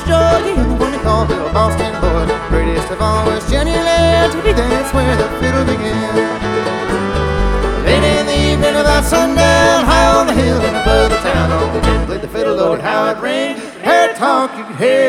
Georgia, and the one they call little Boston boy. Prettiest of all was Jenny Lind. That's where the fiddle began. Late in the evening, about sundown, high on the hill and above the town, oh, the kid played the fiddle, Lord, how it rang. Hair talk, you could hear